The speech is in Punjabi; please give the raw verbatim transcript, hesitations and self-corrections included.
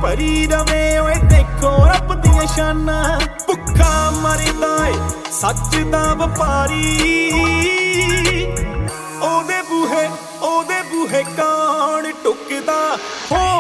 ਭਰੀ ਰਵੇ ਓਏ ਦੇਖੋ ਰੱਬ ਦੀਆਂ ਸ਼ਾਨਾਂ। ਭੁੱਖਾ ਮਰਦਾ ਏ ਸੱਚ ਦਾ ਵਪਾਰੀ, ਉਹਦੇ ਬੂਹੇ ਉਹਦੇ ਬੂਹੇ ਕੌਣ ਟੁੱਕਦਾ ਹੋ